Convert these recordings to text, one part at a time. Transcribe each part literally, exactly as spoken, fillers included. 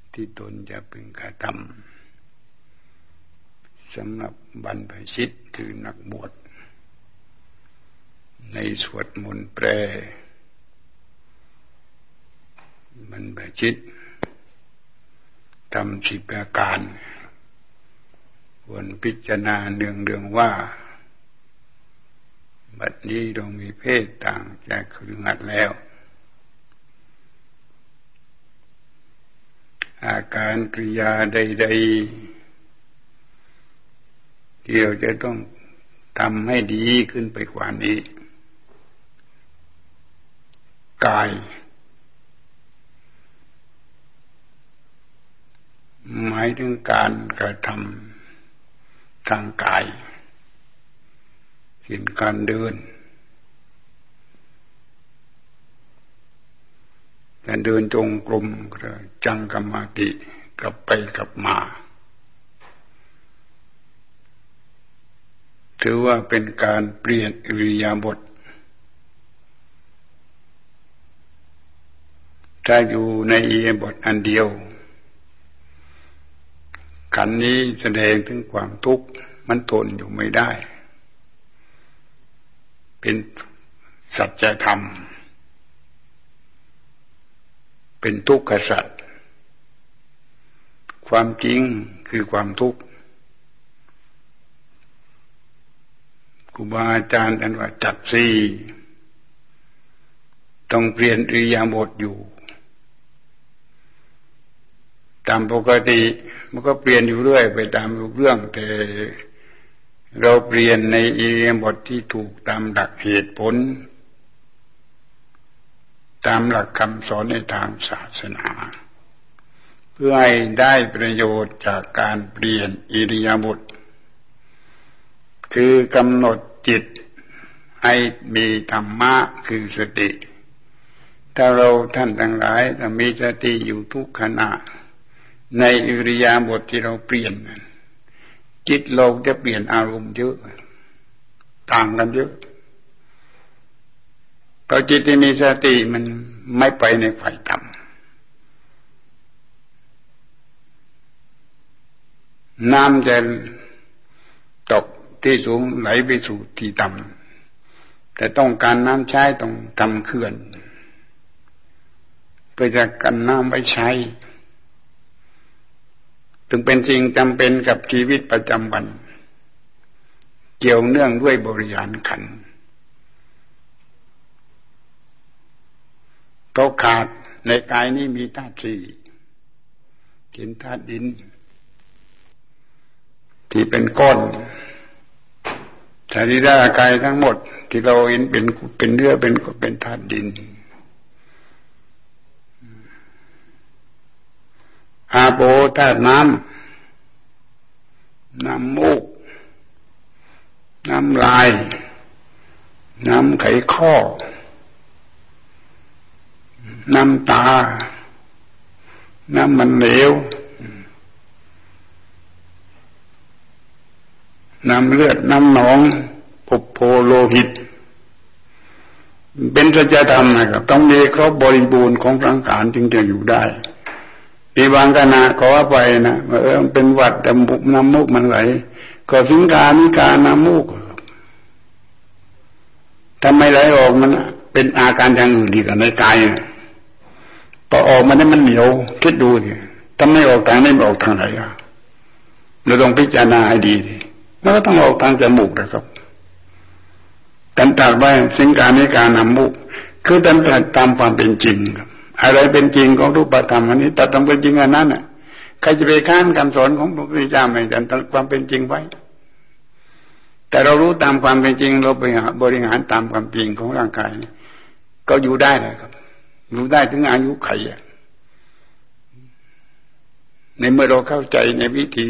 ที่ตนจะพึงกระทำสำหรับบรรพชิตคือนักบวชในสวดมนต์แปลบรรพชิตทำสิบประการควรพิจารณาเนืองเรื่องว่าบัดนี้เรามีเพศต่างจากคฤหัสถ์แล้วอาการกริยาใดๆที่เราจะต้องทำให้ดีขึ้นไปกว่านี้กายหมายถึงการกระทำทางกายเช่นการเดินการเดินจงกรมจังกรรมาติกลับไปกลับมาถือว่าเป็นการเปลี่ยนอิริยาบถถ้าอยู่ในอิริยาบถอันเดียวขันธ์นี้แสดงถึงความทุกข์มันทนอยู่ไม่ได้เป็นสัจธรรมเป็นทุกขสัจความจริงคือความทุกข์ครูบาอาจารย์ท่านว่าจัดสี่ต้องเปลี่ยนอิริยาบถอยู่ตามปกติมันก็เปลี่ยนอยู่เรื่อยไปตามเรื่องแต่เราเปลี่ยนในอิริยาบถที่ถูกตามหลักเหตุผลตามหลักคำสอนในทางศาสนาเพื่อให้ได้ประโยชน์จากการเปลี่ยนอิริยาบถคือกำหนดจิตให้มีธรรมะคือสติถ้าเราท่านทั้งหลายถ้ามีสติอยู่ทุกขณะในอิริยาบถที่เราเปลี่ยนจิตเราจะเปลี่ยนอารมณ์เยอะต่างกันเยอะเพราะจิตที่มีสติมันไม่ไปในฝ่ายต่ำน้ำจะตกที่สูงไหลไปสู่ที่ต่ำแต่ต้องการน้ำใช้ต้องทำเขื่อนเพื่อจะกันน้ำไว้ใช้ถึงเป็นสิ่งจำเป็นกับชีวิตประจำวันเกี่ยวเนื่องด้วยบริหารขันธ์เพราะขาดในกายนี้มีธาตุสี่เช่นธาตุดินที่เป็นก้อนสรีระกายทั้งหมดที่เราเห็นเป็นเป็นเนื้อเป็นก็เป็นธาตุดินอาโปธาตุน้ำน้ำมูกน้ำลายน้ำไขข้อน้ำตาน้ำมันเหลวน้ำเลือดน้ำหนองปุโพโลหิตเป็นสัจธรรมนะครับต้องมีครบบริบูรณ์ของสังขารจึงจะอยู่ได้มีบางขณะขอไปนะเออเป็นหวัดแต่น้ำมูกมันไหลก็สิงกานิกาน้ำมูกทำไมไหลออกมันเป็นอาการอย่างอื่นดีกว่าในกายพอออกมาได้มันเหนียวคิดดูดิถ้าไม่ออกทางนี้ไม่ออกทางไหนอ่ะเราต้องพิจารณาให้ดีดิมันก็ต้องออกทางจมูกนะครับกันตัดไว้สิงกานิกาน้ำมูกคือตัดตามความเป็นจริงครับอะไรเป็นจริงของรูปธรรมอันนี้ตัดตามเป็นจริงอันนั้นน่ะใครจะไปค้านคำสอนของพระพุทธเจ้าไม่ตัดความเป็นจริงไว้แต่เรารู้ตามความเป็นจริงเราไปบริหารตามความจริงของร่างกายก็อยู่ได้เลยครับอยู่ได้ถึงอายุไขในเมื่อเราเข้าใจในวิธี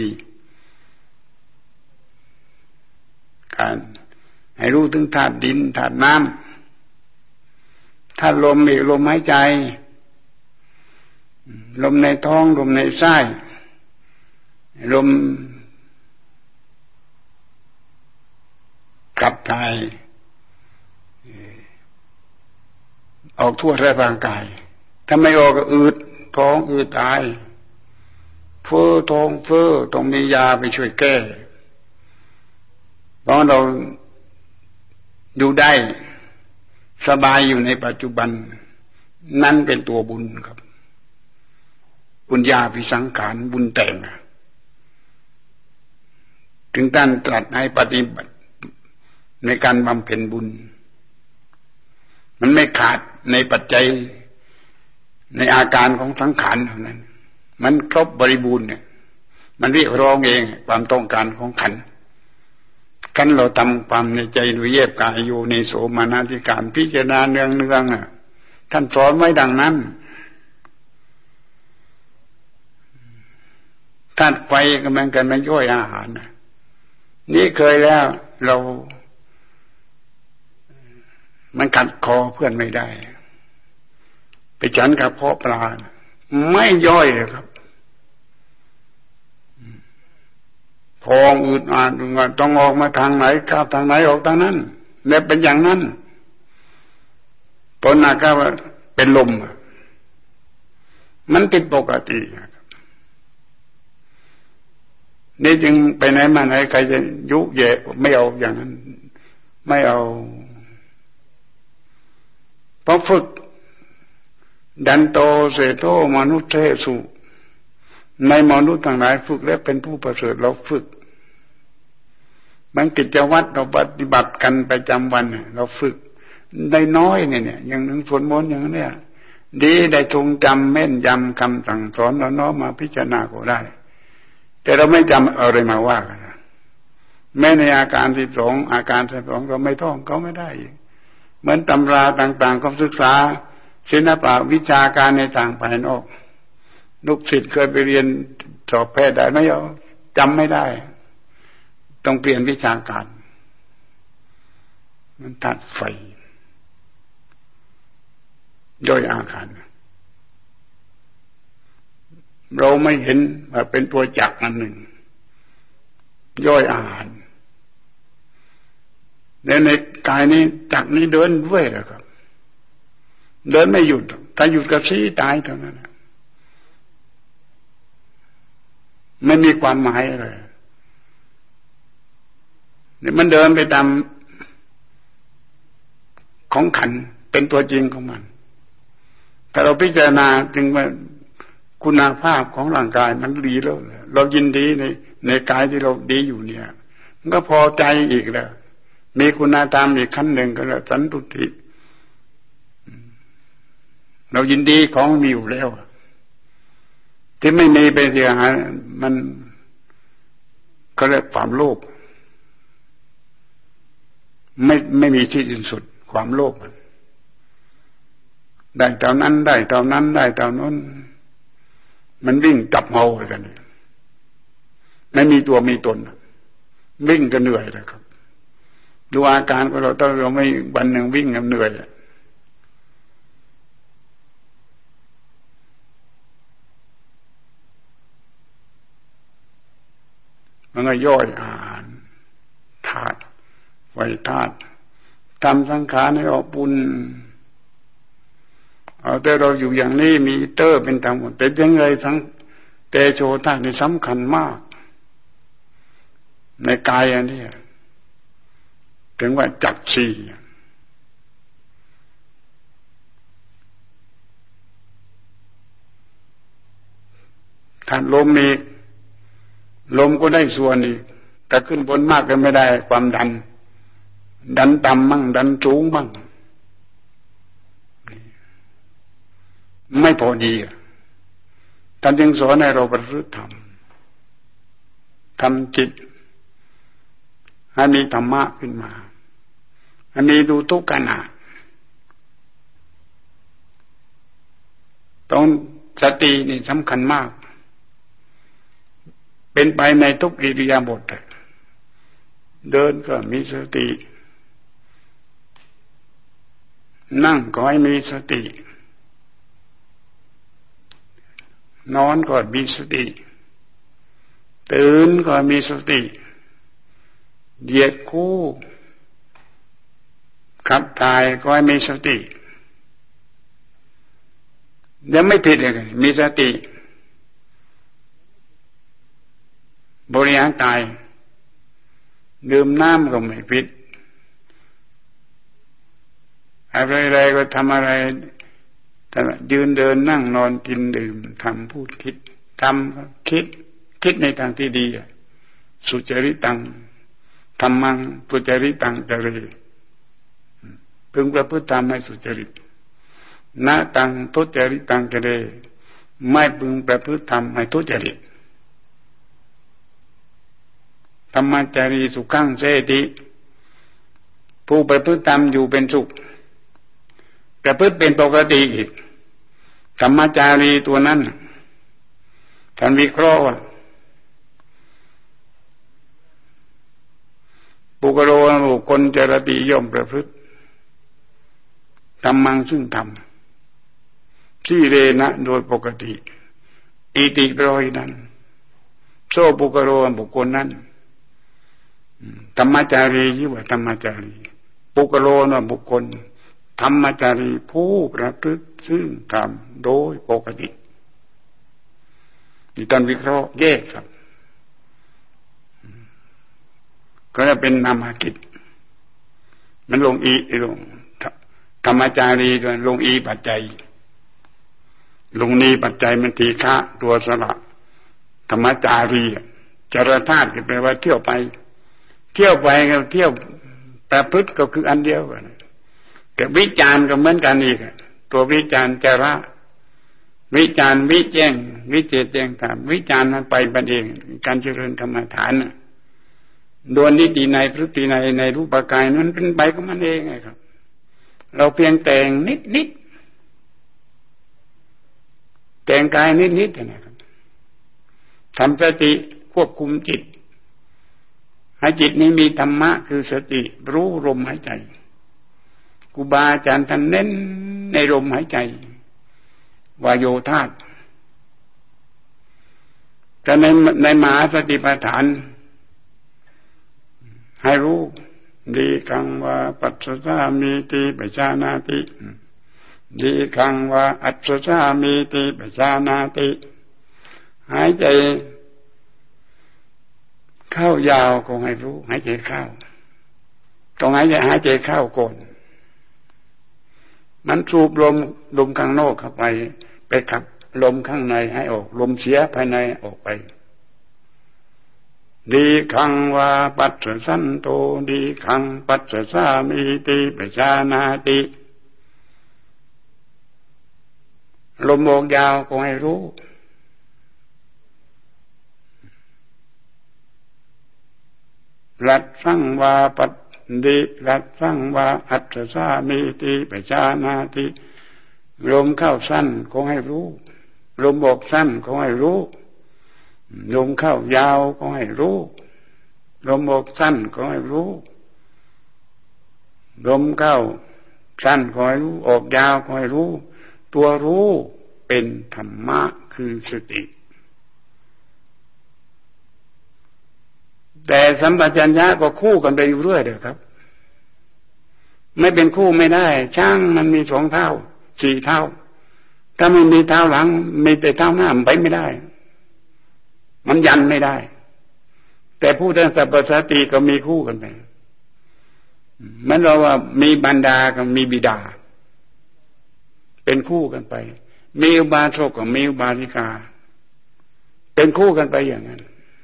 การให้รู้ถึงธาตุดินธาตุน้ำธาตุลมอีกลมหายใจลมในท้องลมในไส้ลมขับถ่ายออกทั่วร่างกายถ้าไม่ออกก็อืดท้องอืดตายเฟ้อท้องเฟ้อต้องมียาไปช่วยแก้เพราะเราอยู่ได้สบายอยู่ในปัจจุบันนั่นเป็นตัวบุญครับบุญญาภิสังขารบุญแต่งถึงท่านตรัสให้ปฏิบัติในการบำเพ็ญบุญมันไม่ขาดในปัจจัยในอาการของสังขารเท่านั้นมันครบบริบูรณ์เนี่ยมันเรียกร้องเองความต้องการของขันธ์กันเราทำความในใจโดยเย็บกายอยู่ในโสมนัสิการพิจารณาเนืองเนืองอ่ะท่านสอนไว้ดังนั้นธาตุไฟก็มันกันมาย่อยอาหารนี่เคยแล้วเรามันกัดคอเพื่อนไม่ได้ไปฉันกับเพาะปลาไม่ย่อยเลยครับพองอืดอาดต้องออกมาทางไหนข้าวทางไหนออกทางนั้นเนี่ยเป็นอย่างนั้นตอนนั้นก็ว่าเป็นลมมันติดปกตินี่จึงไปไหนมาไหนใครจะยุแย่ไม่เอาอย่างนั้นไม่เอาเพราะฝึกดันโตเสโตมนุษย์เทสุในมนุษย์ทั้งหลายฝึกและเป็นผู้ประเสริฐเราฝึกมันกิจวัตรเราปฏิบัติกันประจำวันเราฝึกได้น้อยเนี่ยเนี่ยอย่างนึงสวดมนต์อย่างนี้ดีได้ทรงจำแม่นยำคำสั่งสอนเราน้อมมาพิจารณาก็ได้แต่เราไม่จำเอาอะไรมาว่ากันแม้ในอาการที่สองอาการที่สองเราไม่ท่องเขาไม่ได้เหมือนตำราต่างๆก็ศึกษาศิลปะวิชาการในต่างภายนอกลูกศิษย์เคยไปเรียนสอบแพทย์ได้ไม่เอาจำไม่ได้ต้องเปลี่ยนวิชาการมันตัดไฟย่อยอาการเราไม่เห็นว่าเป็นตัวจักรอันหนึ่งย่อยอาหารและในกายนี้จักรนี้เดินด้วยแหละครับเดินไม่หยุดถ้าหยุดก็ชี้ตายเท่านั้นไม่มีความหมายอะไรเนี่ยมันเดินไปตามของขันเป็นตัวจริงของมันถ้าเราพิจารณาถึงว่าคุณภาพของร่างกายมันดีแล้วเรายินดีในในกายที่เราดีอยู่เนี่ยมันก็พอใจอีกแล้วมีคุณธรรมอีกขั้นหนึ่งก็แล้วสันตุติเรายินดีของมีอยู่แล้วที่ไม่มีไปเสียหายมันก็เรียกความโลภไม่ไม่มีที่สิ้นสุดความโลภได้เท่านั้นได้เท่านั้นได้เท่านั้นมันวิ่งจับเมากันไม่มีตัวมีตนวิ่งก็เหนื่อยเลยครับดูอาการของเราถ้าเราไม่วันหนึ่งวิ่งกันเหนื่อยมันก็ย่อยอาหารธาตุไฟธาตุทำสังขารให้ออกบุญเอาแต่เราอยู่อย่างนี้มีเตอร์เป็นธรรมหมดแต่ยังไงทั้งเตโชธาตุนี่สำคัญมากในกายอันนี้ถึงว่าจักรสี่ถ้าลมมีลมก็ได้ส่วนอีกแต่ขึ้นบนมากก็ไม่ได้ความดันดันต่ำบ้างดันสูงบ้างไม่พอดีท่านจึงสอนให้เราประพฤติธรรมทำจิตให้มีธรรมะขึ้นมาให้มีดูทุกขณะต้องสตินี่สำคัญมากเป็นไปในทุกอิริยาบถเดินก็มีสตินั่งก็ให้มีสตินอนก็มีสติตื่นก็มีสติเหยียดคู่ขับถ่ายก็ให้มีสติยังไม่ผิดเลยมีสติบริหารกายดื่มน้ำก็ไม่ผิดอะไรๆก็ทำอะไรแต่ยืนเดินนั่งนอนกินดื่มทำพูดคิดทำคิดคิดในทางที่ดีสุจริตังธรรมังสุจริตังจเรพึงประพฤติตามให้สุจริตนะตังทุจริตังจเรไม่พึงประพฤติทำให้ทุจริตธรรมจารีสุขังเสติผู้ประพฤติตามอยู่เป็นสุขประพฤติเป็นปกติอีกธรรมจารีตัวนั้นท่านวิเคราะห์ว่าปุกโรบุคคลจรติย่อมประพฤติธรรมังซึ่งธรรมที่เรนะโดยปกติอิติปรอยนั้นโซปุกโรบุคคลนั้นธรรมจารีชื่อว่าธรรมจารีปุกโรนะบุคคลธรรมจารีผู้ประพฤติซึ่งธรรมโดยปกตินี่ตอนวิเคราะห์แยกครับก็จะเป็นนามกิจมันลงอีลงธรรมจารีด้วยลงอีปัจจัยลงนีปัจจัยมันทีฆะตัวสระธรรมจารีจรธาตุแปลว่าเที่ยวไปเที่ยวไปกับเที่ยวประพฤติก็คืออันเดียวกันแต่วิจารณ์ก็เหมือนกันอีกตัววิจารณ์จระวิจารณ์วิแจ้งวิเจตแจ้งธรรมวิจารณ์มันไปบันเองการเจริญกรรมฐานโดยนิติในพฤติในในรูปกายนั้นเป็นไปของมันเองไงครับเราเพียงแต่งนิดนิดแต่งกายนิดนิดนะครับทำสติควบคุมจิตให้จิตนี้มีธรรมะคือสติรู้ลมหายใจครูบาอาจารย์ท่านเน้นในลมหายใจวายโยธาตุแต่ในในมหาสติปัฏฐานให้รู้ดีคังวาปัสสะมีติปัจจานาติดีคังวาอัสสะมีติปัจจานาติหายใจเข้ายาวก็ให้รู้หายใจเข้าต้องหายใจหายใจเข้าก่อนมันสูบลมลมข้างนอกเข้าไปไปขับลมข้างในให้ออกลมเสียภายในออกไปดีขังวาปัสสะสันโตดีขังปัสสะสามีติปัจจานาติลมออกยาวก็ให้รู้รัดสังวาปัสดิรัดสังวาอัสสะมีติปัจจานาติลมเข้าสั้นก็ให้รู้ลมออกสั้นก็ให้รู้ลมเข้ายาวก็ให้รู้ลมออกสั้นก็ให้รู้ลมเข้าสั้นก็ให้รู้ออกยาวก็ให้รู้ตัวรู้เป็นธรรมะคือสติแต่สัมปชัญญะก็คู่กันไปอยู่เรื่อยเด้อครับไม่เป็นคู่ไม่ได้ช้างมันมีสองเท้าสี่เท้าถ้าไม่มีเท้าหลังมีแต่เท้าหน้ามันไปไม่ได้มันยันไม่ได้แต่ผู้ที่สัพพสติก็มีคู่กันไปเหมือนเราว่ามีบรรดากับมีบิดาเป็นคู่กันไปมีอุบาสกกับมีอุบาสิกาเป็นคู่กันไปอย่างนั้น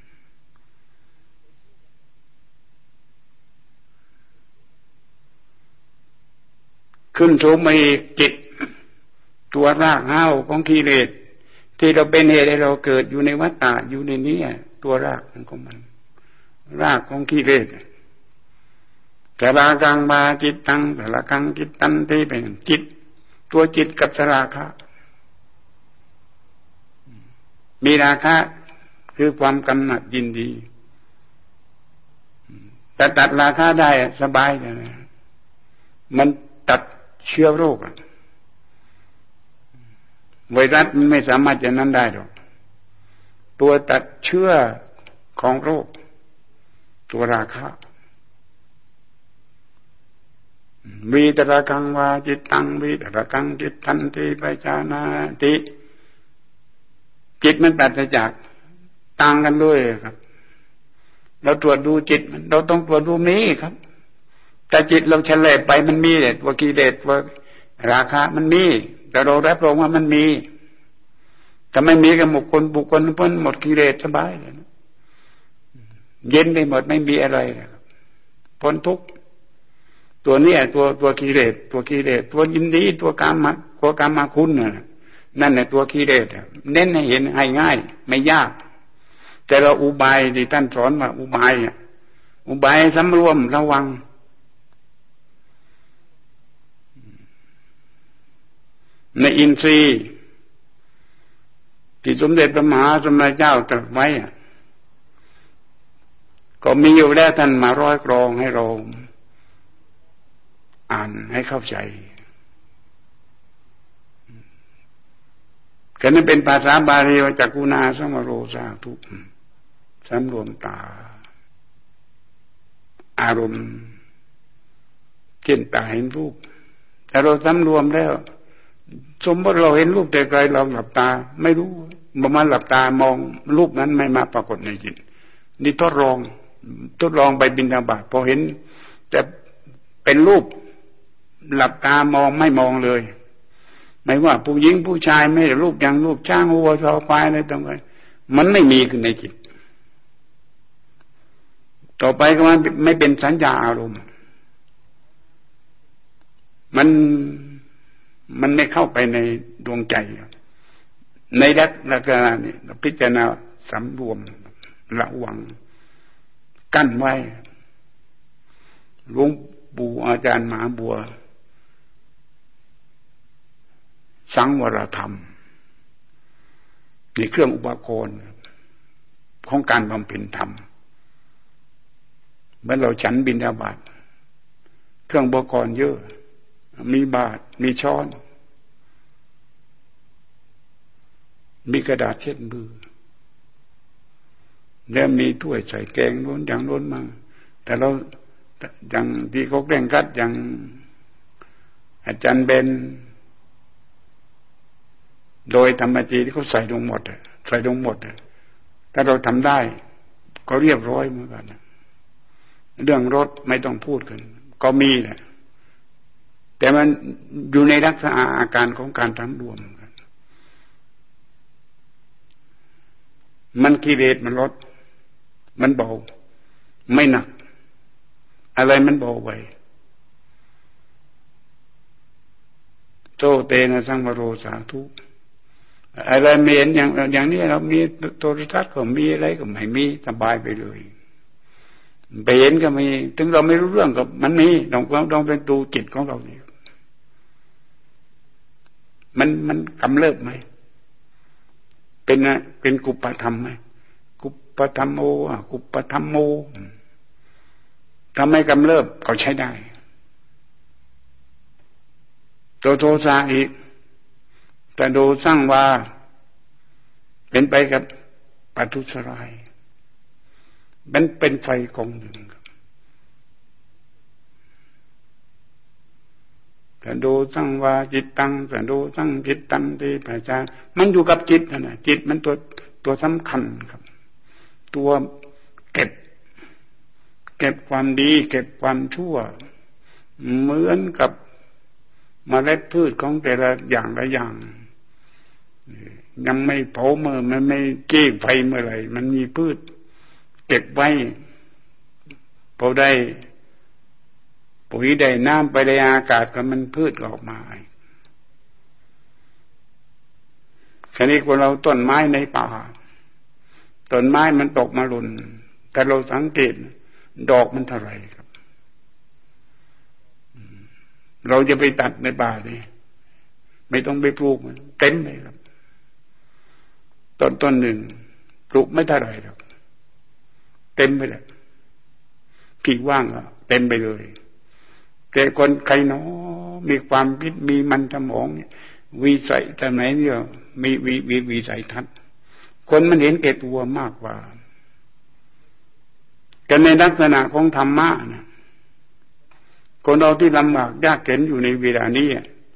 ขึ้นสูงมาอีกจิตตัวรากเหง้าของกิเลสที่เราเป็นเหตุให้เราเกิดอยู่ในวัฏฏะอยู่ในนี้ตัวรากของมันรากของกิเลสแต่รากังบาจิตตังแต่ละกังจิตตันที่เป็นจิตตัวจิตกับสราคะมีราคะคือความกำหนัดยินดีแต่ตัดราคะได้สบายเลยมันตัดเชื้อโรคไวรัสมันไม่สามารถจะนั้นได้หรอกตัวตัดเชื้อของโรคตัวราคะวิตระกังวาจิตตังวิตระกังจิตทันติปัจจานาติจิตมันปราศจากต่างกันด้วยครับเราตรวจดูจิตเราต้องตรวจดูมีครับแต่จิตเราเฉลยไปมันมีเนี่ยตัวกิเลสตัวราคะมันมีแต่เรารับรองว่ามันมีถ้าไม่มีกับบุคคลบุคคลพ้นหมดกิเลสสบายเลยเย็นไปหมดไม่มีอะไรพ้นทุกข์ตัวนี้ตัวตัวกิเลสตัวกิเลสตัวยินดีตัวกามตัวกามาคุณน่ะนั่นแหละตัวกิเลสเน้นให้เห็นให้ง่ายไม่ยากแต่เราอุบายที่ท่านสอนว่าอุบายอุบายสำรวมระวังในอินทรีย์ที่สมเด็จพระมหาสมณเจ้าตรัสไว้ก็มีอยู่แล้วท่านมาร้อยกรองให้เราอ่านให้เข้าใจก็นั้นเป็นภาษาบาลีว่าจักขุนาสังวโรสาธุสำรวมตาอารมณ์เช่นตาเห็นรูปแต่เราสำรวมแล้วสมมติเราเห็นรูปแต่ไกลเราหลับตาไม่รู้ประมาณหลับตามองรูปนั้นไม่มาปรากฏในจิตนี่ทดลองทดลองไปบิณฑบาตพอเห็นจะเป็นรูปหลับตามองไม่มองเลยไม่ว่าผู้หญิงผู้ชายไม่รูปอย่างรูปช้างวัวชอควายอะไรต่างๆมันไม่มีขึ้นในจิตต่อไปก็มันไม่เป็นสัญญาอารมณ์มันมันไม่เข้าไปในดวงใจในลักษณะนี้พิจารณาสำรวมระวังกั้นไว้หลวงปู่อาจารย์มหาบัวสังวรธรรมนี่เครื่องอุปกรณ์ของการบำเพ็ญธรรมเมื่อเราฉันบิณฑบาตเครื่องอุปกรณ์เยอะมีบาตรมีช้อนมีกระดาษเช็ดมือแล้วมีถ้วยใส่แกงโน้นอย่างโน้นมาแต่เราอย่างที่เขาแกล้งกัดอย่างอาจารย์เบนโดยธรรมจีที่เขาใส่ลงหมดใส่ลงหมดถ้าเราทำได้ก็เรียบร้อยเหมือนกันเรื่องรถไม่ต้องพูดกันก็มีแหละแต่มันอยู่ในลักษณะอาการของการทั้งรวมกันมันกิเลสมันลดมันเบาไม่หนักอะไรมันเบาไปโตเตนะสังวโรสาธุอะไรไม่เห็นอย่างอย่างนี้เรามีโทรทัศน์ก็มีอะไรก็ไม่มีสบายไปเลยไปเห็นก็มีถึงเราไม่รู้เรื่องก็มันมีต้องต้องเป็นดูจิตของเรานี่มันมันกำเริบไหมเป็นนะเป็นกุปธรรมไหมกุปธรรมโมกุปธรรมโมถ้าไม่กำเริบก็ใช้ได้โตโทสะอีกแต่ดูสร้างว่าเป็นไปกับปัทุสรายมันเป็นไฟกองหนึ่งแต่ดูสร้างว่าจิตตังแต่ดูสร้างจิตตังที่พระเจ้ามันอยู่กับจิตนะจิตมันตัวตัวสำคัญครับตัวเก็บเก็บความดีเก็บความชั่วเหมือนกับเมล็ดพืชของแต่ละอย่างละอย่างยังไม่เผาเมื่อมันไม่เก้ไฟเมื่อไหร่มันมีพืชเก็บไว้พอได้ปุ๋ยได้น้ำไปในอากาศก็มันพืชออกมาคราวนี้คนเราต้นไม้ในป่าต้นไม้มันตกมาหล่นแต่เราสังเกตดอกมันเท่าไหร่ครับเราจะไปตัดในป่าดิไม่ต้องไปปลูกมันเต็มเลยครับต้นต้นหนึ่งปลูกไม่เท่าไหร่หรอกเต็มไปเลยที่ว่างอ่ะเต็มไปเลยแต่คนใครเนาะมีความคิดมีมันสมองวิสัยแต่ไหนเนี่ยมีวิวิวิสัยทัศน์คนมันเห็นแก่ตัวมากกว่ากันในลักษณะของธรรมะนะคนเราที่ลำบากยากเข็ญอยู่ในเวลานี้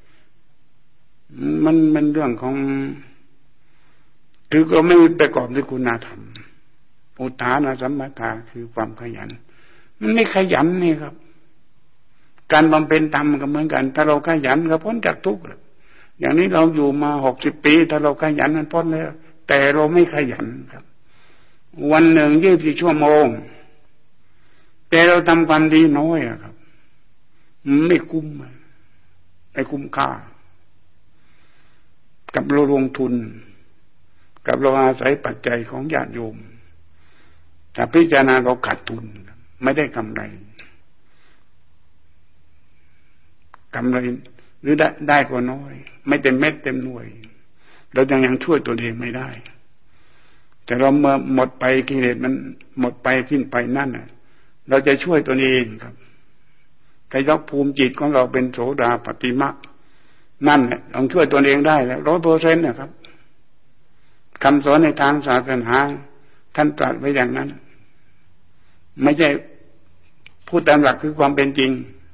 มันมันเรื่องของคือก็ไม่ประกอบด้วยคุณธรรมอุทานสัมปทาคือความขยันมันไม่ขยันนี่ครับการบำเพ็ญธรรมก็เหมือนกันถ้าเราขยันก็พ้นจากทุกข์อย่างนี้เราอยู่มาหกสิบปีถ้าเราขยันมันพ้นแล้วแต่เราไม่ขยันครับวันหนึ่งยี่สิบสี่ชั่วโมงแต่เราทำความดีน้อยครับไม่คุ้มไม่คุ้มค่ากับเราลงทุนกับเราอาศัยปัจจัยของญาติโยมแต่พิจารณาเราขาดทุนไม่ได้กำไรกำไรหรือได้ได้ก็น้อยไม่เต็มเม็ดเต็มหน่วยเรายังยังช่วยตัวเองไม่ได้แต่เราเมื่อหมดไปกิเลสมันหมดไปทิ้งไปนั่นน่ะเราจะช่วยตัวเองครับใครยกภูมิจิตของเราเป็นโสดาปัตติมรรคนั่นแหละลองช่วยตัวเองได้แล้วร้อยเปอร์เซ็นต์นะครับคำสอนในทางศาสนาท่านตรัสไว้อย่างนั้นไม่ใช่พูดตามหลักคือความเป็นจริง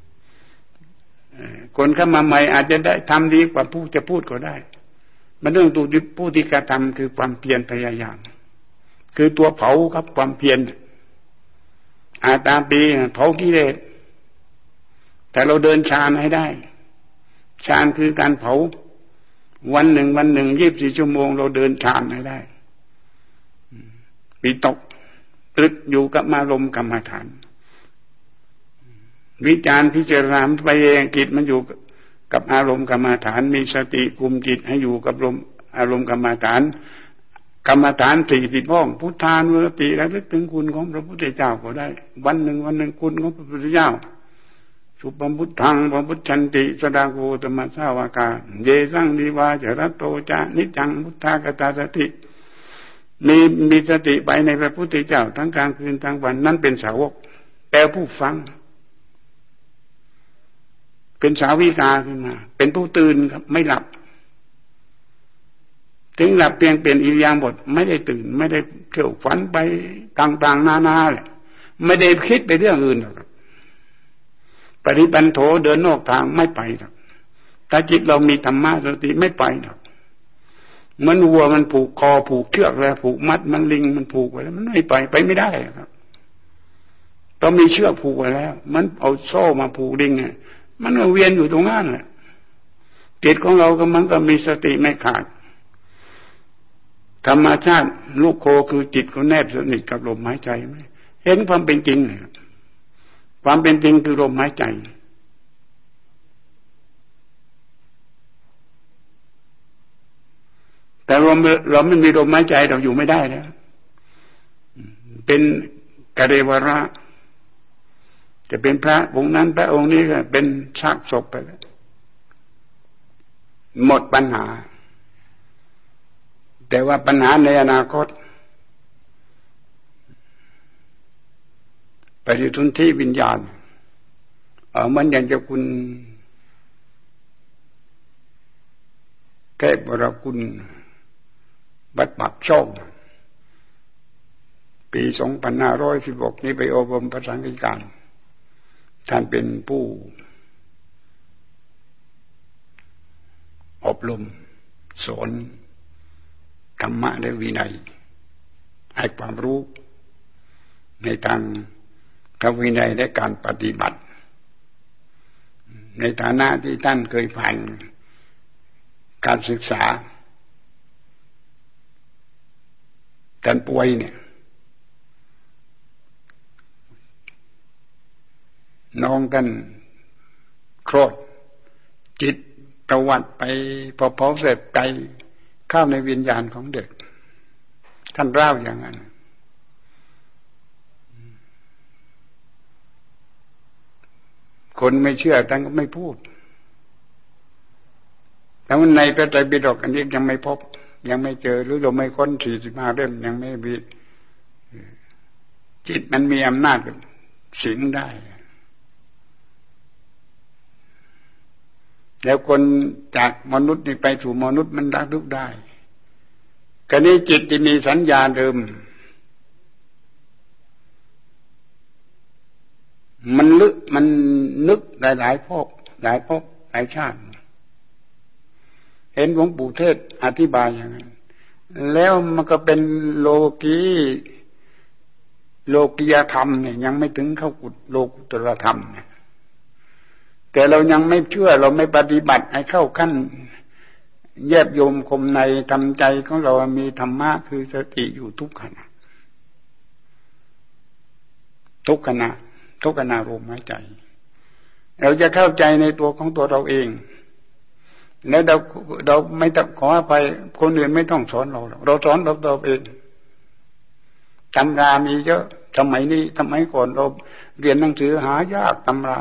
คนเข้ามาใหม่อาจจะได้ทำดีกว่าผู้จะพูดก็ได้มันเรื่องตัวผู้ที่กระทำคือความเพียรพยายามคือตัวเผาครับความเพียรอาตาปีเผากิเลสแต่เราเดินฌานให้ได้ฌานคือการเผาวันหนึ่งวันหนึ่งยี่สิบสี่ชั่วโมงเราเดินฌานให้ได้วิตกตรึกอยู่กับอารมณ์กรรมฐานวิจารพิจารณาไปเองจิตมันอยู่กับอารมณ์กรรมฐานมีสติคุมจิตให้อยู่กับลมอารมณ์กรรมฐานกรรมฐานสี่สิบห้องพุทธานุสติและลึกถึงคุณของพระพุทธเจ้าก็ได้วันหนึ่งวันหนึ่งคุณของพระพุทธเจ้าสุปพุทธังปพุทธันติสดาโกธรรมสาวกาเยสังดีวาจรัตโตจานิจังพุทธากตาสติมีมีสติไปในพระพุทธเจ้าทั้งกลางคืนทั้งวันนั่นเป็นสาวกแต่ผู้ฟังเป็นสาวิกาขึ้นมาเป็นผู้ตื่นครับไม่หลับถึงหลับเพียงเป็นอิริยาบถไม่ได้ตื่นไม่ได้เที่ยวฝันไปต่างๆนานาเลยไม่ได้คิดไปเรื่องอื่นหรอกปฏิปันโถเดินนอกทางไม่ไปหรอกถ้าจิตเรามีธรรมะสติไม่ไปหรอกเหมือนวัวมันผูกคอผูกเชือกแล้วผูกมัดมันลิงมันผูกไว้แล้วมันไม่ไปไปไม่ได้ครับต้องมีเชือกผูกไว้แล้วมันเอาโซ่มาผูกลิงเนี่ยมันก็เวียนอยู่ตรงนั้นแหละจิตของเราก็มันก็มีสติไม่ขาดธรรมชาติลูกโคคือจิตก็แนบสนิทกับลมหายใจไหมเห็นความเป็นจริงเลยความเป็นจริงคือลมหายใจแต่เราเราไม่มีลมหายใจเราอยู่ไม่ได้แล้วเป็นกเรวระจะเป็นพระองค์นั้นพระองค์นี้ก็เป็นซากศพไปแล้วหมดปัญหาแต่ว่าปัญหาในอนาคตปฏิทุนที่วิญญาณเออมันอย่างจะคุณแก้บรคุณบัดปักช่องปีสองพันห้าร้อยสิบหกนี้ไปอบรมพระสังฆิการท่านเป็นผู้อบรมสอนธรรมะและวินัยให้ความรู้ในทางพระวินัยและการปฏิบัติในฐานะที่ท่านเคยผ่านการศึกษาท่านป่วยเนี่ยน้องกันโคตรจิตประวัติไปพอเผาเสร็จไกลเข้าในวิญญาณของเด็กท่านเล่าอย่างนั้นคนไม่เชื่อท่านก็ไม่พูดแต่ว่าในพระไตรปิฎกอันนี้ยังไม่พบยังไม่เจอหรือเราไม่ค้นสี่สิบห้าเล่มยังไม่มีจิตมันมีอำนาจสิงได้แล้วคนจากมนุษย์นี่ไปสู่มนุษย์มันรับรู้ได้กรณีจิตที่มีสัญญาเดิมมันลึกมันนึกหลายๆภพหลายภพหลายชาติเห็นหลวงปู่เทศอธิบายอย่างนั้นแล้วมันก็เป็นโลกีโลกียธรรมเนี่ยยังไม่ถึงเข้ากุโลกุตรธรรมเนี่ยแต่เรายังไม่เชื่อเราไม่ปฏิบัติให้เข้าขั้นแยบโยมคมในทำใจของเรามีธรรมะคือสติอยู่ทุกขณะทุกขณะทุกขณะลมหายใจเราจะเข้าใจในตัวของตัวเราเองแล้วเราเราไม่ต้องขออภัยคนอื่นไม่ต้องสอนเราเราสอนเราตัวเองตำรามีเยอะสมัยนี้สมัยก่อนเราเรียนหนังสือหายากตำรา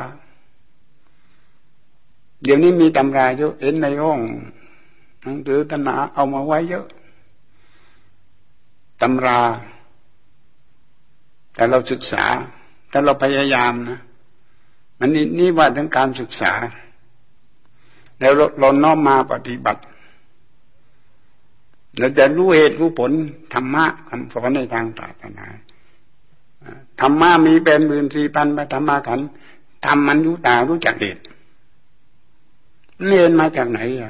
เดี๋ยวนี้มีตำราเยอะเห็นในห้องหนังสือตำราเอามาไว้เยอะตำราแต่เราศึกษาแต่เราพยายามนะมันนี่นี่ว่าถึงการศึกษาแล้วเราน้อมมาปฏิบัติเราจะรู้เหตุรู้ผลธรรมะคำสอนในทางศาสนาธรรมะมีเป็นหมื่นสี่พันพระธรรมขันธ์ธรรมมันรู้ตารู้จักเหตุเรียนมาจากไหนอ่ะ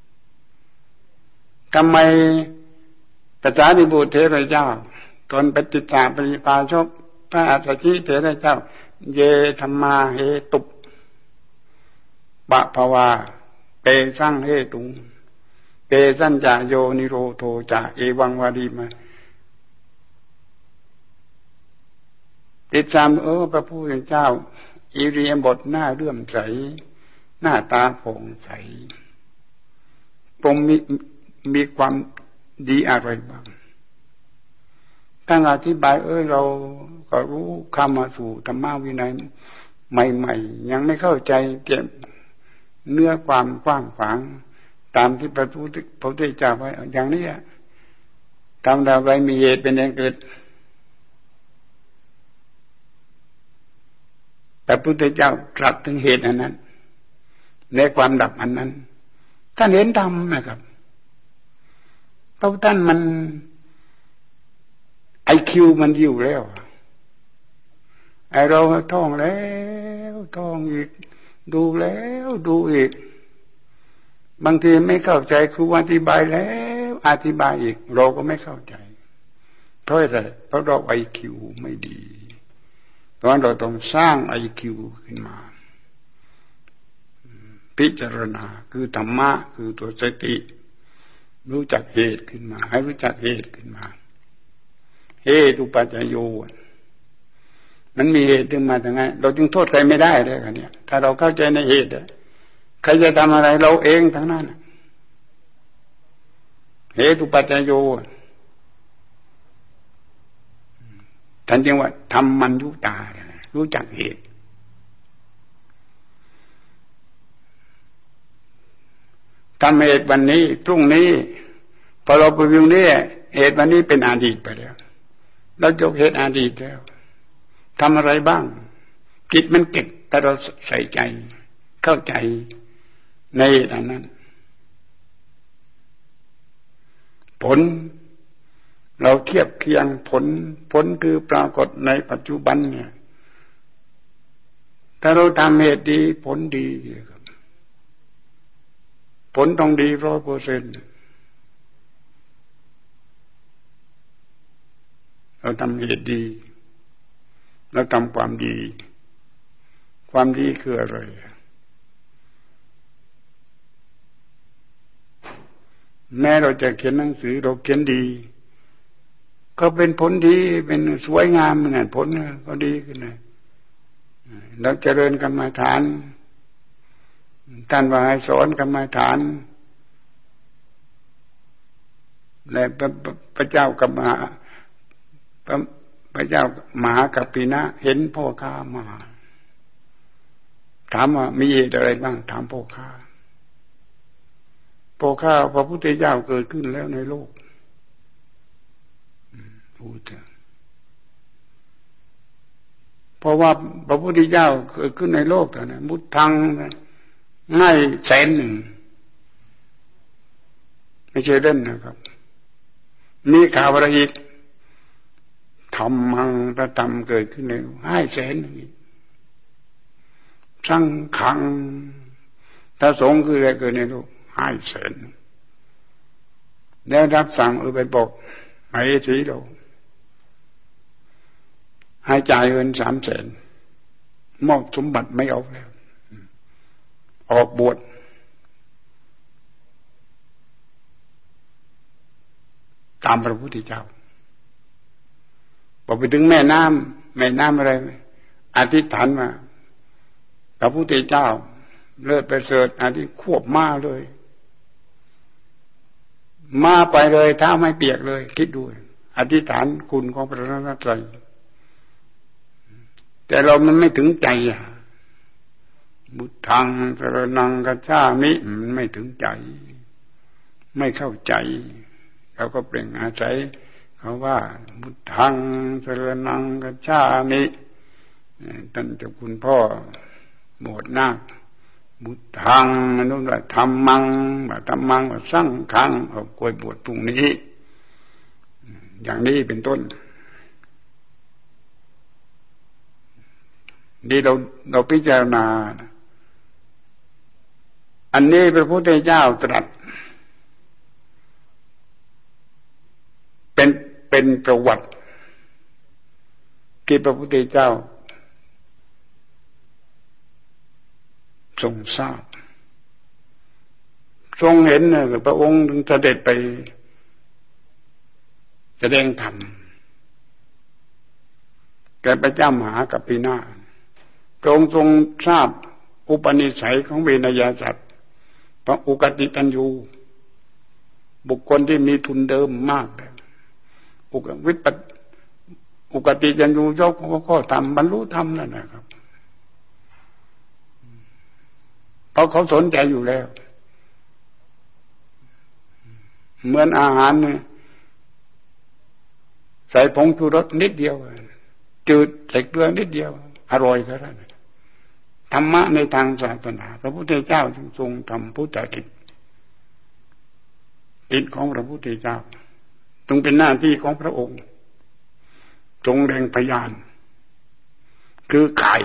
ทำไมพระสารีบุตรเถระเจ้าตอนปฏิจจาปริภาชกพระอัสสชิเถระเจ้าเยธรรมาเหตุปะภวาเปสังเหตุงเปสัญจโยนิโรโธจะเอวังวารีมาติดตามเออพระผู้เป็นเจ้าอิริยาบถหน้าเลื่อมใสหน้าตาผ่องใสผมมีมีความดีอะไรบ้างตั้งอธิบายเออเราก็รู้เข้ามาสู่ธรรมวินัยใหม่ๆยังไม่เข้าใจเก็บเนื้อความกว้างขวางตามที่พระพุทธพระพุทธเจ้าไว้อย่างนี้ตามดาวไรมีเหตุเป็นเองเกิดพระพุทธเจ้าตรัสถึงเหตุอันนั้นในความดับอันนั้นท่านเห็นธรรมนะครับเพราะท่านมันไอคิวมันอยู่แล้วไอเราท่องแล้วท่องอีกดูแล้วดูอีกบางทีไม่เข้าใจครูอธิบายแล้วอธิบายอีกเราก็ไม่เข้าใจเพราะอะไรเพราะเราไอคิวไม่ดีเพราะเราต้องสร้างไอคิวขึ้นมาพิจารณาคือธรรมะคือตัวสติรู้จักเหตุขึ้นมาให้รู้จักเหตุขึ้นมาเหตุปัจจโยมันมีเหตุขึ้นมาอย่างไงเราจึงโทษใครไม่ได้เลยกันเนี่ยถ้าเราเข้าใจในเหตุใครจะทำอะไรเราเองทั้งนั้นเหตุปัจจโยท่านจึงว่าธรรมัญญุตารู้จักเหตุทำเหตุวันนี้พรุ่งนี้พอเราไปวิวนี้เหตุวันนี้เป็นอดีตไปแล้วเรายกเหตุอดีตแล้วทำอะไรบ้างจิตมันเก็บแต่เราใส่ใจเข้าใจในอันนั้นผลเราเทียบเคียงผลผลคือปรากฏในปัจจุบันเนี่ยถ้าเราทำเหตุดีผลดีครับผลต้องดีร้อยเปอร์เซ็นต์เราทำเหตุดีเราทำความดีความดีคืออะไรแม้เราจะเขียนหนังสือเราเขียนดีก็เป็นผลดีเป็นสวยงามเหมือนผลก็ดีขึ้นเลยเราเจริญกรรมฐานท่านว่าให้สอนกรรมฐานและพระเจ้ากับมหาพระเจ้ามหากัปปินะเห็นพ่อค้ามาถามว่ามีเหตุอะไรบ้างถามพ่อค้าพ่อค้าพระพุทธเจ้าเกิดขึ้นแล้วในโลกพูดเถอะเพราะว่าพระพุทธเจ้าเกิดขึ้นในโลกแต่นะมุตทังง่ายแสนหนึ่งไม่ใช่เล่นนะครับมีข่าวอะไรอีกธรรมังพระธรรมเกิดขึ้นในห้าแสนหนึ่งสังขังถ้าสงฆ์คืออะไรเกิดในโลกห้าแสนแล้วรับสั่งเออไปบอกไอ้สีเราให้จ่ายเงินสามแสนมอบสมบัติไม่เอาแล้วออกบวชตามพระพุทธเจ้าพอไปถึงแม่น้ำแม่น้ำอะไรอธิษฐานมาพระพุทธเจ้าเลิศประเสริฐอธิควบมาเลยมาไปเลยเท้าไม่เปียกเลยคิดดูอธิษฐานคุณของพระรัตนตรัยแต่เรามันไม่ถึงใจบุตทังสรณังกัจฉามิมันไม่ถึงใจไม่เข้าใจเราก็เปล่งอาศัยเขาว่าบุตทังสรณังกัจฉามิท่านเจ้าคุณพ่อโบสถ์นาคบุตทังนั่นว่าธรรมังว่าธรรมังว่าสังฆังเอากล้วยบวชพรุ่งนี้อย่างนี้เป็นต้นนี่เราเราพิจารณาอันนี้พระพุทธเจ้าตรัสเป็นเป็นประวัติที่พระพุทธเจ้าทรงทราบทรงเห็นนะพระองค์ถึงเสด็จไปแสดงธรรมแก่พระเจ้ามหากัปปินาถพระองค์ทรงทราบอุปนิสัยของเวนยสัตว์พระอุกติตัญญูบุคคลที่มีทุนเดิมมากเลยอุกวิปัสอุกติตัญญูยกหัวข้อธรรมบรรลุธรรมนั่นนะครับเพราะเขาสนใจอยู่แล้วเหมือนอาหารเนี่ยใส่ผงชูรสนิดเดียวจืดใส่เกลือนิดเดียวอร่อยแค่นั้นธรรมะในทางศาสนาพระพุทธเจ้าทรงทำพุทธกิจกิจของพระพุทธเจ้าจงเป็นหน้าที่ของพระองค์จงแรงพยานคือไก่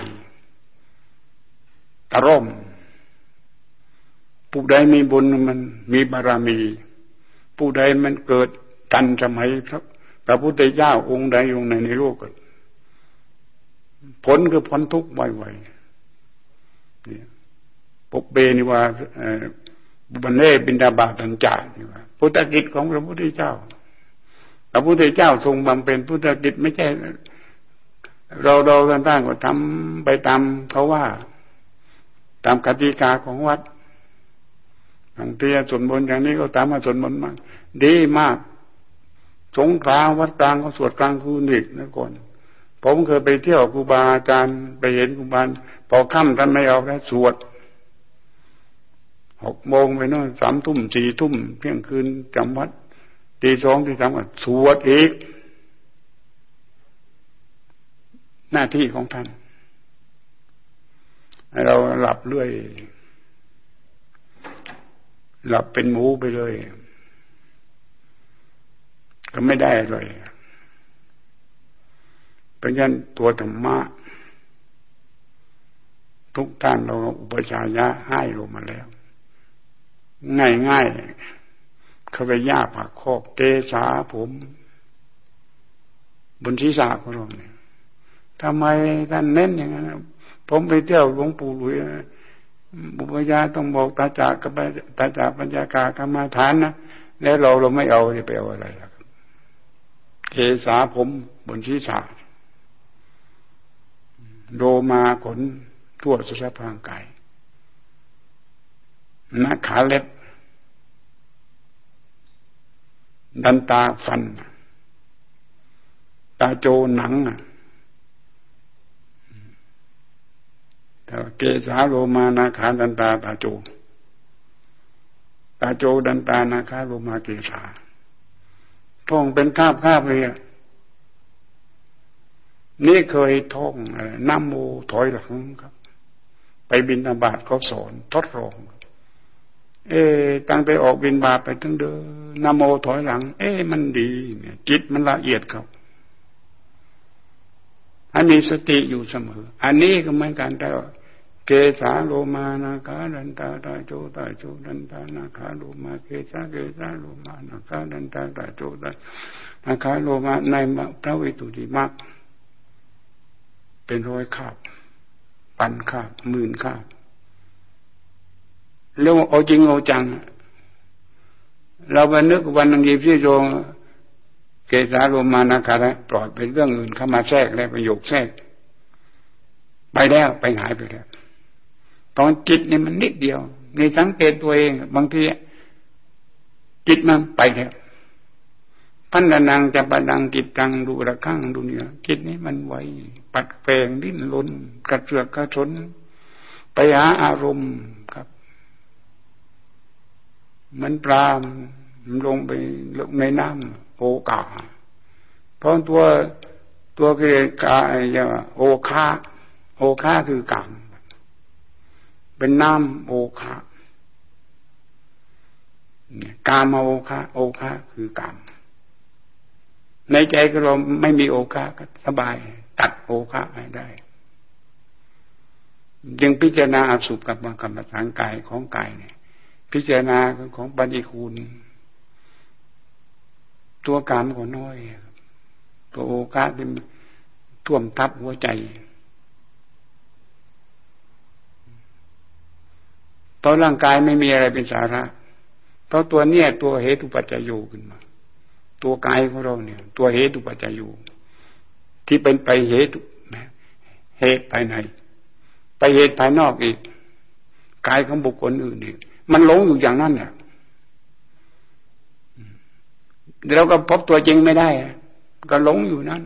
ตะร่มผู้ใดมีบุญมันมีบารมีผู้ใดมันเกิดทันสมัยพระพุทธเจ้าองค์ใดองค์หนึ่งในโลกผลคือพ้นทุกข์ไวๆนี่ปุเบนิว่าบุบันเล่บินดาบาตัญจานี่ว่าพุทธกิจของพระพุทธเจ้าพระพุทธเจ้าทรงบำเพ็ญพุทธกิจไม่ใช่เราเรากันตั้งก็ทำไปตามเขาว่าตามกติกาของวัดบางทีส่วนบนอย่างนี้ก็ตามมาส่วนบนมากดีมากสงขลาวัดกลางเขาสวดกลางคืนอีกนะก่อนผมเคยไปเที่ยวครูบาอาจารย์ไปเห็นครูบาพอค่ำท่านไม่เอาแล้วสวดหกโมงไปโน่นสามทุ่มสี่ทุ่มเที่ยงคืนจำวัดตีสองตีสามก็สวดอีกหน้าที่ของท่านเราหลับเรื่อยหลับเป็นหมูไปเลยก็ไม่ได้เลยเพราะฉะนั้นตัวธรรมะทุกท่านเราอุปชายะให้ลงมาแล้วง่ายๆเขาไปย่าผักคอกเกษาผมบนศีรษะของเราเนี่ยทำไมท่านเน้นอย่างนั้นผมไปเที่ยวหลวงปู่หลุยบุปผาต้องบอกตาจากกับตาจากปัญญากากรรมาฐานนะแล้วเราเราไม่เอาจะไปเอาอะไรล่ะครับเกษาผมบนศีรษะโลมาขนทั่วสารพางกายหน้าขาเล็บดันตาฟันตาโจหนังแต่เกษาโลมานาขาดันตาตาโจตาโจดันตานาขาโลมาเกษาท่องเป็นคาบคาบเลยนี่เคยท่องนะโมถอยหลังครับไปบิณฑบาตเขาสอนทดลองเอ๊ะตั้งแต่ออกบิณฑบาตไปตั้งเดินนะโมถอยหลังเอ๊ะมันดีเนี่ยจิตมันละเอียดครับให้มีสติอยู่เสมออันนี้ก็เหมือนกันแต่เกษาโลมานาคาดันตาตาโจตาโจดันตานาคาโลมาเกษาเกษาโลมานาคาดันตาตาโจตานาคาโลมาในพระวิสุทธิมรรคเป็นร้อยคาบพันคาบหมื่นคาบแล้วเอาจริงเอาจังเราไปนึกวันนังยีพี่โยงเกสาโรมานาคาระปล่อยเป็นเรื่องอื่นเข้ามาแทรกแล้วประโยคแทรกไปแล้วไปหายไปแล้วตอนจิตนี่มันนิดเดียวในสังเกตตัวเองบางทีจิตมันไปแล้วพันนังจะปดังจิตตังดูระฆังดูเนี่ยจิตนี้มันไวปัดแปลงดิ้นรนกระเสือกกระสนไปหาอารมณ์ครับมันปลาลงไปลงในน้ำโอกาเพราะตัวตัวคือกาโอคาโอคาคือกามเป็นน้ำโอคากามโอคาโอคาคือกามในใจก็เราไม่มีโอคาก็สบายตัดโอคาให้ได้ยังพิจารณาอสุภกับกรรมฐานกายของกายเนี่ยพิจารณาของปฏิคูลตัวกามก็น้อยตัวโอกาสเป็นท่วมทับหัวใจเพราะร่างกายไม่มีอะไรเป็นสาระเพราะตัวเนี้ยตัวเหตุปัจจัยโยขึ้นมาตัวกายของเราเนี่ยตัวเหตุปัจจัยโยที่เป็นไปเหตุเหตุภายในไปเหตุภายนอกอีกกายของบุคคลอื่นอีกมันหลงอยู่อย่างนั้นเนี่ยเราก็พบตัวจริงไม่ได้ก็หลงอยู่นั้น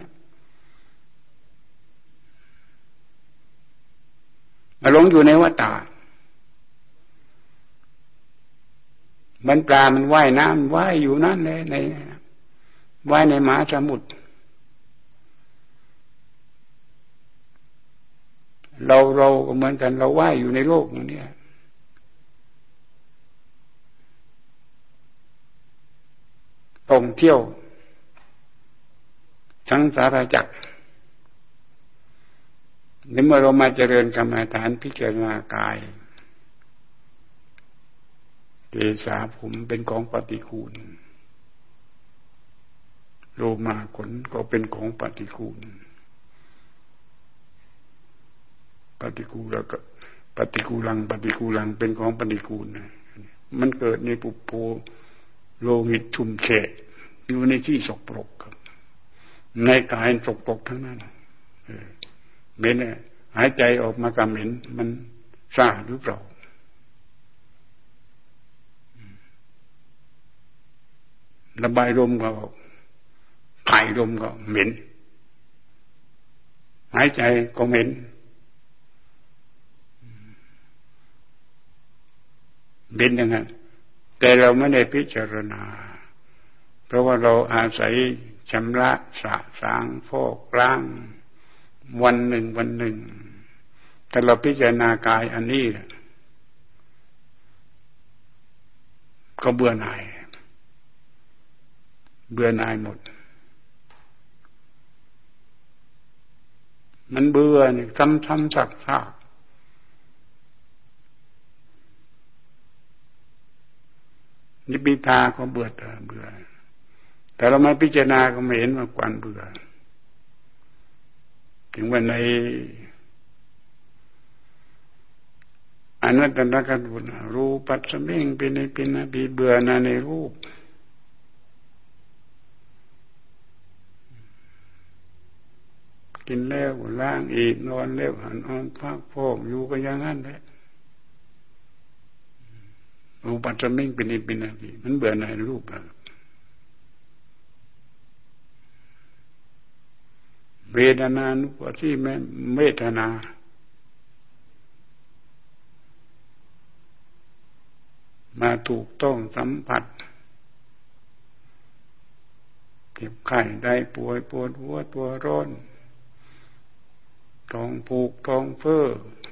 หลงอยู่ในวัฏฏะมันปลามันว่ายน้ำว่ายอยู่นั่นเลยในว่ายในมหาสมุทรเราเราก็เหมือนกันเราว่ายอยู่ในโลกนี้ท่องเที่ยวทั้งสารจักรในเมื่อเรามาเจริญกรรมฐานพิจารณากายเกศาผมเป็นของปฏิกูลโลมาขนก็เป็นของปฏิกูลปฏิกูลแล้วก็ปฏิกูลังปฏิกูลังเป็นของปฏิกูลมันเกิดในปุโพโลหิตชุ่มแฉะอยู่ในที่สกปรกครับในกายสกปรกทั้งนั้นเหม็นเนี่ยหายใจออกมาก็เหม็นมันสะอาดหรือเปล่าระบายลมก็ถ่ายลมก็เหม็นหายใจก็เหม็นเป็นอย่างนั้นแต่เราไม่ได้พิจารณาเพราะว่าเราอาศัยชำระสะสางฟอกล้างวันหนึ่งวันหนึ่งแต่เราพิจารณากายอันนี้ก็เบื่อหน่ายเบื่อหน่ายหมดมันเบื่อนี่ซ้ำๆซักๆนิพพิทาก็เบื่อเบื่อแต่เราไม่พิจารณาก็ไม่เห็นว่าความเบื่อถึงวันในอนัตตลกบุญรูปัสสมิงเป็นในเป็นนะบีเบื่อนะในรูปกินแล้วล้างอีกนอนแล้วหันออนพักพอกอยู่ก็อย่างนั้นแหละรูปัสสมิงเป็นในเป็นนะบีมันเบื่อในรูปอะเวทนานุปัสสิแม่เวทนามาถูกต้องสัมผัสเจ็บไข้ได้ป่วยปวดหัวตัวร้อนท้องผูกท้องเฟ้อ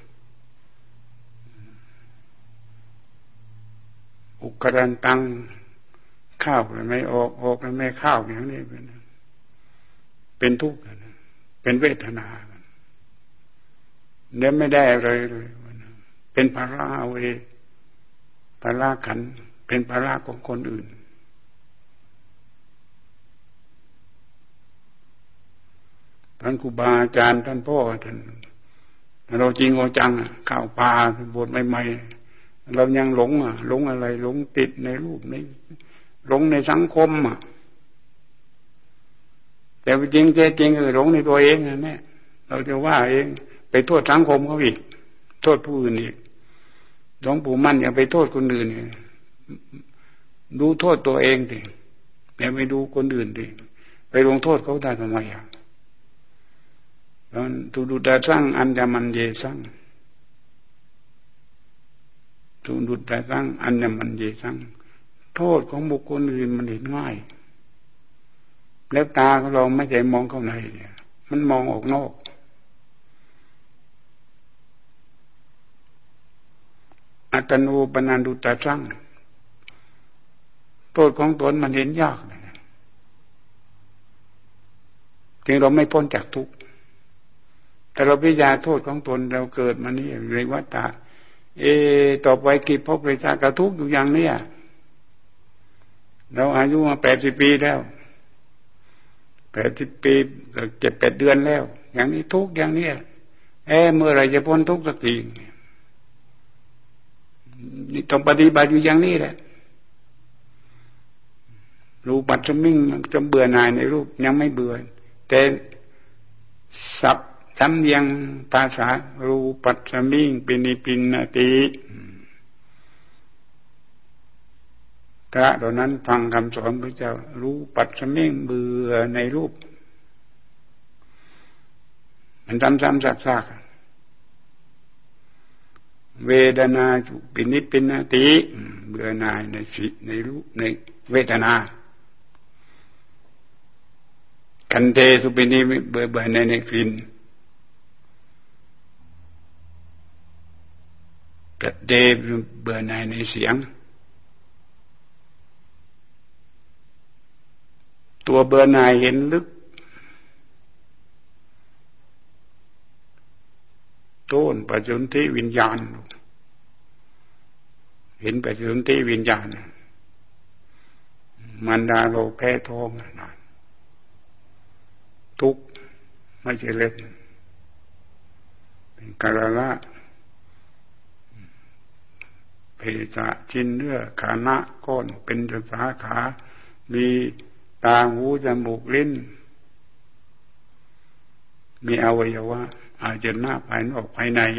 อุกรันตังข้าวไม่ออกออกไม่ข้าวอย่างนี้เป็นเป็นทุกข์เป็นเวทนาเนี่ยไม่ได้อะไรเลยเป็นภาระเอาเองภาระขันเป็นภาระของคนอื่นท่านครูบาอาจารย์ท่านพ่อท่านเราจริงเอาจังข้าวปลาบทใหม่ๆเรายังหลงอ่ะหลงอะไรหลงติดในรูปในหลงในสังคมอ่ะแต่จริงแท้จริงคือหลงในตัวเองนั่นแหละเราจะว่าเองไปโทษสังคมเขาอีกโทษผู้อื่นอีกหลวงปู่มั่นอย่าไปโทษคนอื่นเนี่ยดูโทษตัวเองดิอย่าไปดูคนอื่นดิไปลงโทษเขาได้ทำไมอ่ะแล้วทุดุดาสร้างอันดามันเยสังทุดุดาสร้างอันดามันเยสังโทษของบุคคลอื่นมันเห็นง่ายแล้วตาของเราไม่ใช่มองเข้าในเนี่ยมันมองออกนอกอัตโนปนันดุตาสร้างโทษของตนมันเห็นยากถึงเราไม่พ้นจากทุกข์แต่เราพิจารณาโทษของตนเราเกิดมานี่ในวัฏฏะเอต่อไปกี่ภพเลยชาติทุกข์อยู่อย่างนี้เราอายุมาแปดสิบปีแล้วแปดสิบปีเจ็ดแปดเดือนแล้วอย่างนี้ทุกข์อย่างนี้เอเมื่อไรจะพ้นทุกข์สักทีนี่ต้องปฏิบัติอยู่อย่างนี้แหละรูปัจจมิงจะเบื่อหน่ายในรูปยังไม่เบื่อแต่สับจำเนียงภาษารูปัจจมิงปินิปินนาติพระเหล่านั้นฟังคำสอนพระเจ้ารูปัจจมิงเบื่อในรูปมันซ้ำๆซากๆเวทนาจุปินิปินนาติเบื่อหน่ายในสิในรูปในเวทนาคันเทสุปินิเบื่อเบื่อในในกลิ่นกัดเดเบื่อหน่ายในเสียงตัวเบื่อหน่ายเห็นลึกโต้นปัจจุบันที่วิญญาณเห็นปัจจุบันที่วิญญาณมันดาโลแพ้ท้องนะทุกข์ไม่ใช่เล็กเป็นกาลละเพจะชิ้นเนื้อขานะก้อนเป็นสาขามีตาหูจมูกลิ้นมีอวัยวะอาจจะหน้าภายนอกภายใน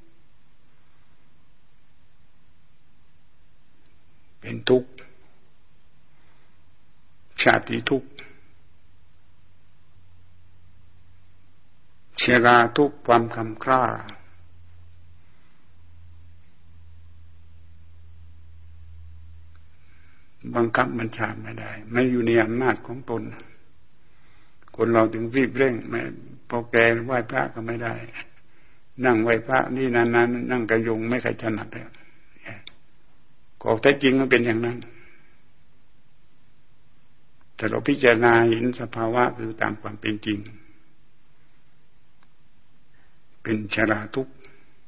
เป็นทุกข์ชาติทุกข์เชราทุกข์ความคำคร่าบังคับบัญชาไม่ได้ไม่อยู่ในอำนาจของตนคนเราถึงรีบเร่งไม่พอแกไหว้พระก็ไม่ได้นั่งไหว้พระนี่นานๆนั่งกระยงไม่เคยถนัดเลยก็แท้จริงมันเป็นอย่างนั้นแต่เราพิจารณาเห็นสภาวะคือตามความเป็นจริงเป็นชราทุกข์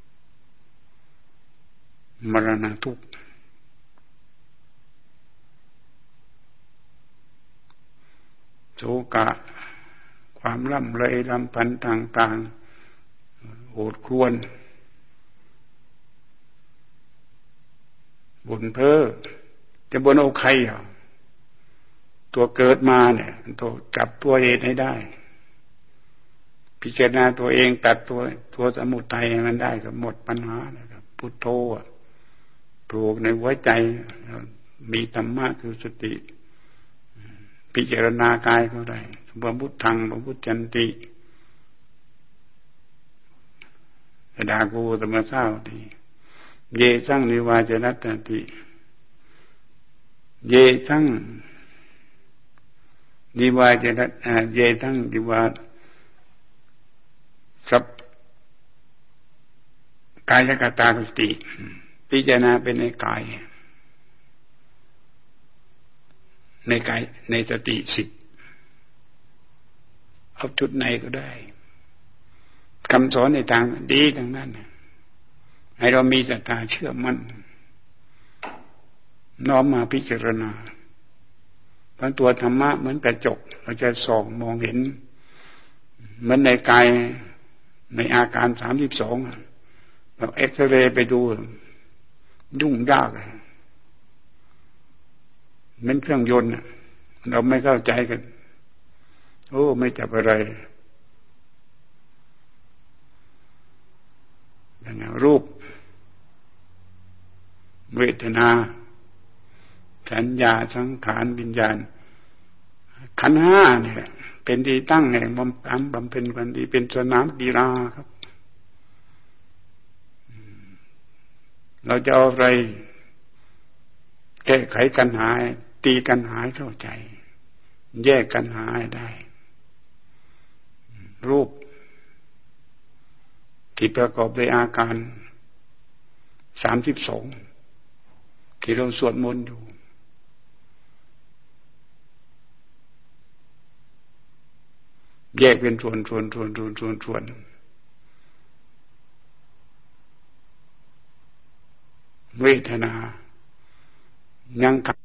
มรณะทุกข์โศกะความล่ำไรลำพันต่างๆโอดครวญบ่นเพ้อจะบ่นเอาใครอ่ะตัวเกิดมาเนี่ยตัวจับตัวเหตุให้ได้พิจารณาตัวเองตัดตัวตัวสมุทัยให้มันได้ก็หมดปัญหานะครับพุทโธปลูกในหัวใจมีธรรมะคือสติพิจารณากายก็ได้พระพุทธังพระพุทธันติดากูธรรมสาวติเยสังนิวาจนัตติเยสังนิวาจนัตเยสังนิวาสัพกายกตาสติพิจารณาเป็นในกายในกายในสติสิบเอาจุดไหนก็ได้คำสอนในทางดีทั้งนั้นให้เรามีศรัทธาเชื่อมั่นน้อมมาพิจารณาเพราะตัวธรรมะเหมือนกระจกเราจะส่องมองเห็นเหมือนในกายในอาการสามสิบสองเราเอ็กซเรย์ไปดูยุ่งยากเลยเหมือนเครื่องยนต์เราไม่เข้าใจกันโอ้ไม่จับอะไรอย่างนี้รูปเวทนาสัญญาสังขารวิญญาณขันธ์ห้าเนี่ยเป็นที่ตั้งแห่งบำเพ็ญบำเพ็ญความดีเป็นสนามกีฬาครับเราจะเอาอะไรแก้ไขกันหายตีกันหายเข้าใจแยกกันหายได้รูปที่ประกอบด้วยอาการสามสิบสองที่เราสวดมนต์อยู่แยกเป็นส่วนส่วนส่วนส่วนส่วนส่วนเวทนายังกับ